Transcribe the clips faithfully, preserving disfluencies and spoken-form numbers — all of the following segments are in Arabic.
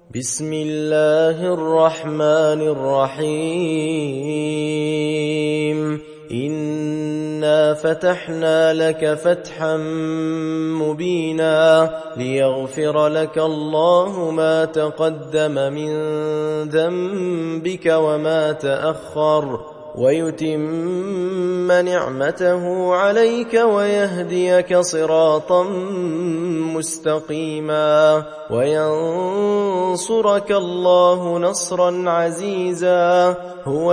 بسم الله الرحمن الرحيم إنا فتحنا لك فتحا مبينا ليغفر لك الله ما تقدم من ذنبك وما تأخر ويتم نعمته عليك ويهديك صراطا مستقيما وينصرك الله نصرا عزيزا هو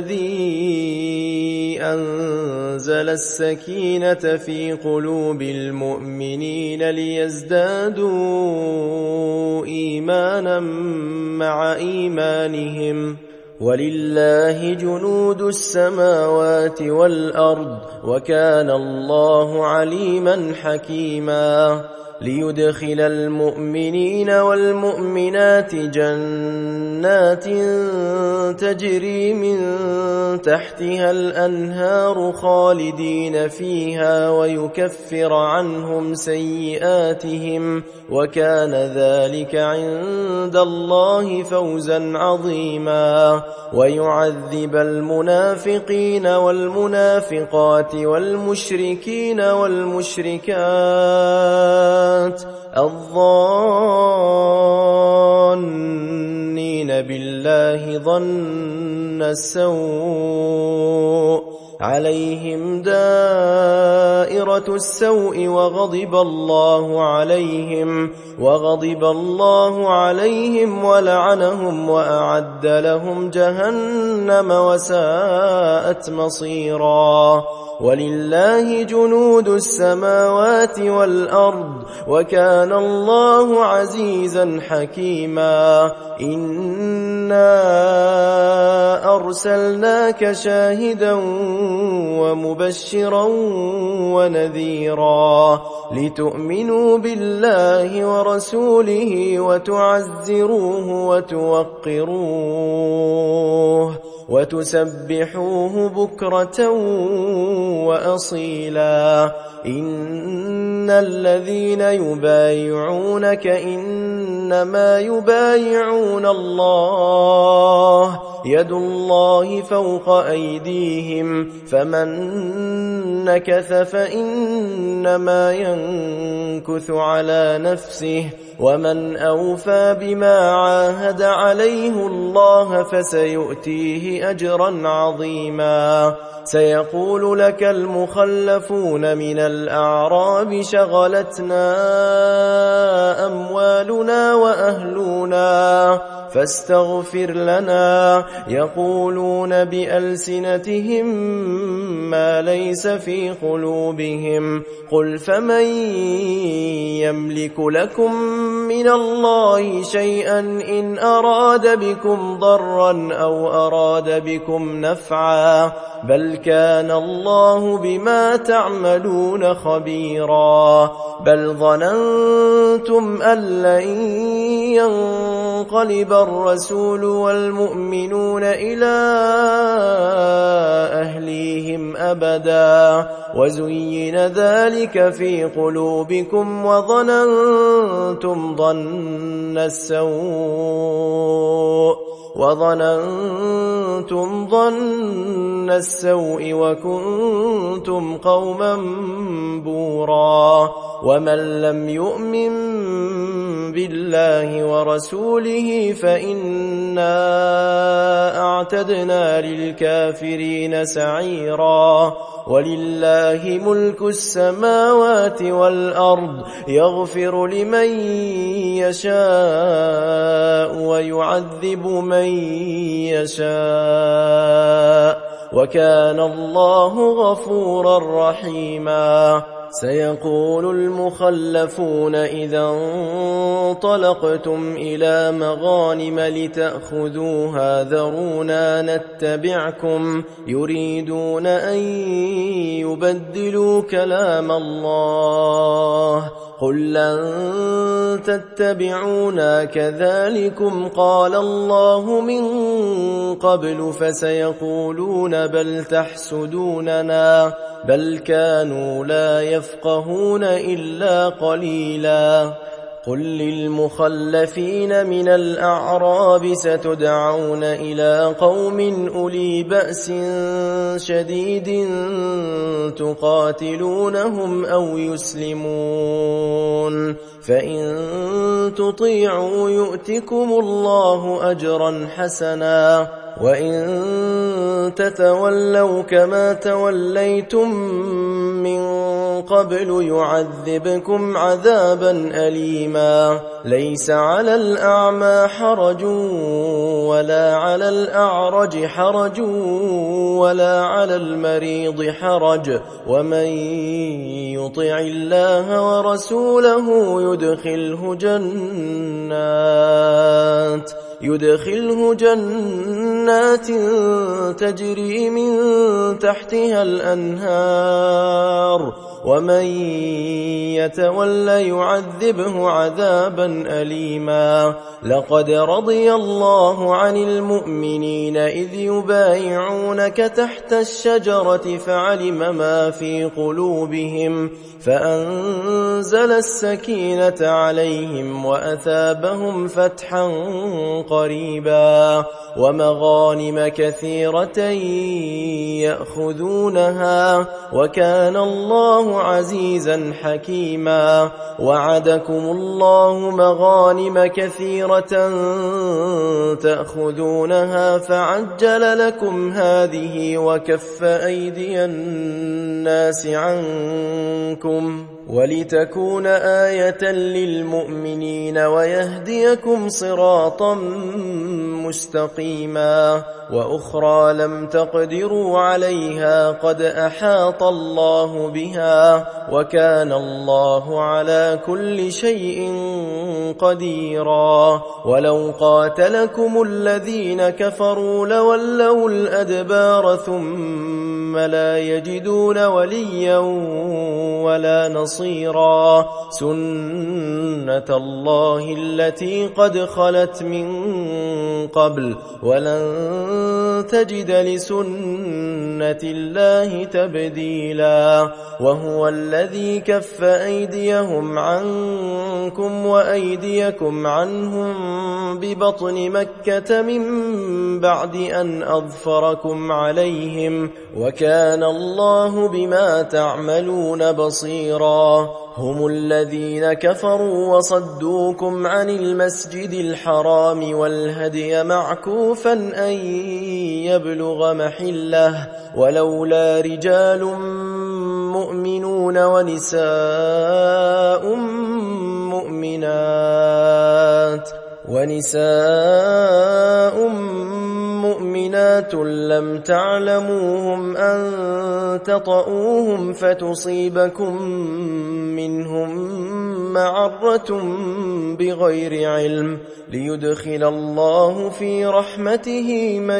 الذي أنزل السكينة في قلوب المؤمنين ليزدادوا إيمانا مع إيمانهم ولله جنود السماوات والأرض وكان الله عليما حكيما ليدخل المؤمنين والمؤمنات جنات تجري من تحتها الأنهار خالدين فيها ويكفر عنهم سيئاتهم وكان ذلك عند الله فوزا عظيما ويعذب المنافقين والمنافقات والمشركين والمشركات الظانين بالله ظن السوء عليهم دائرة السوء وغضب الله عليهم وغضب الله عليهم ولعنهم وأعد لهم جهنم وساءت مصيرا ولله جنود السماوات والأرض وكان الله عزيزا حكيما إنا أرسلناك شاهدا ومبشرا ونذيرا لتؤمنوا بالله ورسوله وتعزروه وتوقروه وتسبحوه بكرة وأصيلا إن الذين يبايعونك إنما يبايعون الله يد الله فوق أيديهم فمن نكث فإنما ينكث على نفسه ومن أوفى بما عاهد عليه الله فسيؤتيه أجرا عظيما سيقول لك المخلفون من الأعراب شغلتنا أموالنا وأهلنا فاستغفر لنا يقولون بألسنتهم ما ليس في قلوبهم قل فمن يملك لكم من الله شيئا إن أراد بكم ضرا أو أراد بكم نفعا بل كان الله بما تعملون خبيرا بل ظننتم أن لن ينقلب الرسول والمؤمنون إلى أهليهم أبدا وزين ذلك في قلوبكم وظننتم ظن السوء وظننتم ظن السوء وكنتم قوما بورا ومن لم يؤمن بالله ورسوله فإنا أعتدنا للكافرين سعيرا ولله ملك السماوات والأرض يغفر لمن يشاء ويعذب من يشاء وكان الله غفورا رحيما سيقول المخلفون إذا انطلقتم إلى مغانم لتأخذوها ذرونا نتبعكم يريدون أن يبدلوا كلام الله قل لن تتبعونا كذلكم قال الله من قبل فسيقولون بل تحسدوننا بل كانوا لا يفقهون إلا قليلا قل للمخلفين من الأعراب ستدعون إلى قوم أولي بأس شديد تقاتلونهم أو يسلمون فإن تطيعوا يؤتكم الله أجرا حسنا وإن تتولوا كما توليتم من قبل يعذبكم عذابا أليما ليس على الأعمى حرج ولا على الأعرج حرج ولا على المريض حرج ومن يطع الله ورسوله يدخله جنات يدخله جنات تجري من تحتها الأنهار ومن يتولى يعذبه عذابا أليما لقد رضي الله عن المؤمنين إذ يبايعونك تحت الشجرة فعلم ما في قلوبهم فأنزل السكينة عليهم وأثابهم فتحا قريبا ومغانم كثيرة يأخذونها وكان الله عزيزا حكيما وعدكم الله مغانم كثيرة تأخذونها فعجل لكم هذه وكف أيدي الناس عنكم ولتكون آية للمؤمنين ويهديكم صراطا مستقيما وأخرى لم تقدروا عليها قد أحاط الله بها وكان الله على كل شيء قديرا ولو قاتلكم الذين كفروا لولوا الأدبار ثم لا يجدون وليا ولا نصيرا سنة الله التي قد خلت من قبل ولن تجد لسنة الله تبديلا وهو الذي كف أيديهم عنكم وأيديكم عنهم ببطن مكة من بعد أن أظفركم عليهم وكان الله بما تعملون بصيرا هم الذين كفروا وصدوكم عن المسجد الحرام والهدي معكوفا أن يبلغ محله ولولا رجال مؤمنون ونساء مؤمنات ونساء مؤمنات لم تعلموهم أن تطؤوهم فتصيبكم منهم معرة بغير علم ليدخل الله في رحمته من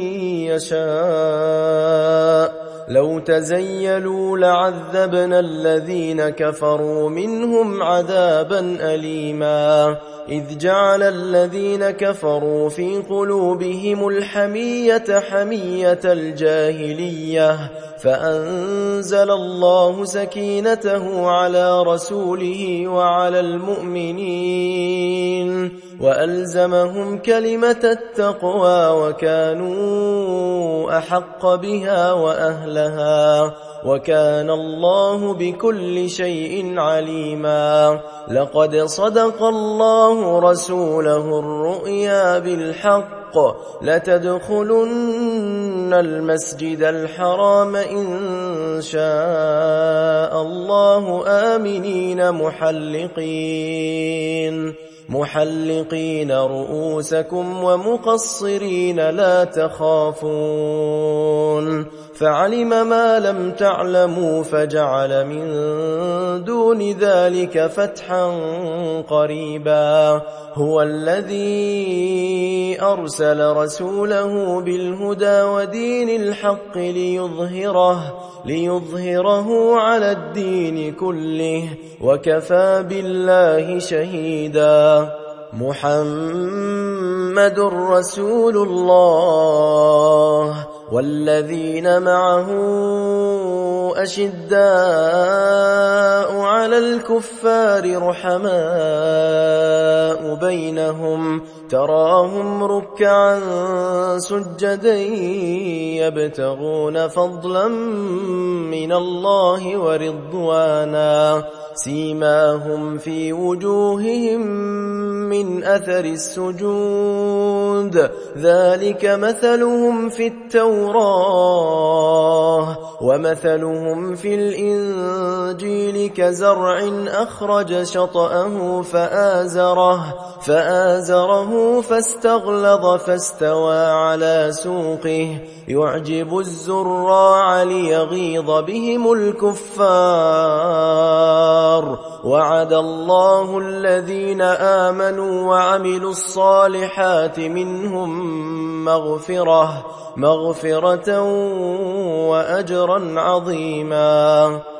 يشاء لو تزيلوا لعذبنا الذين كفروا منهم عذابا أليما إذ جعل الذين كفروا في قلوبهم الحمية حمية الجاهلية فأنزل الله سكينته على رسوله وعلى المؤمنين وألزمهم كلمة التقوى وكانوا أحق بها وأهلها وكان الله بكل شيء عليما لقد صدق الله رسوله الرؤيا بالحق لتدخلن المسجد الحرام إن شاء الله آمنين محلقين محلقين رؤوسكم ومقصرين لا تخافون فعلم ما لم تعلموا فجعل من دون ذلك فتحا قريبا هو الذي أرسل رسوله بالهدى ودين الحق ليظهره ليظهره على الدين كله وكفى بالله شهيدا محمد رسول الله والذين معه أشداء على الكفار رحماء بينهم تراهم ركعا سجدا يبتغون فضلا من الله ورضوانا سيماهم في وجوههم من أثر السجود ذلك مثلهم في التوراة ومثلهم في الإنجيل كزرع أخرج شطأه فآزره, فآزره فاستغلظ فاستوى على سوقه يعجب الزراع ليغيظ بهم الكفار وعد الله الذين آمنوا وعملوا الصالحات منهم مغفرة, مغفرة وأجرا عظيما.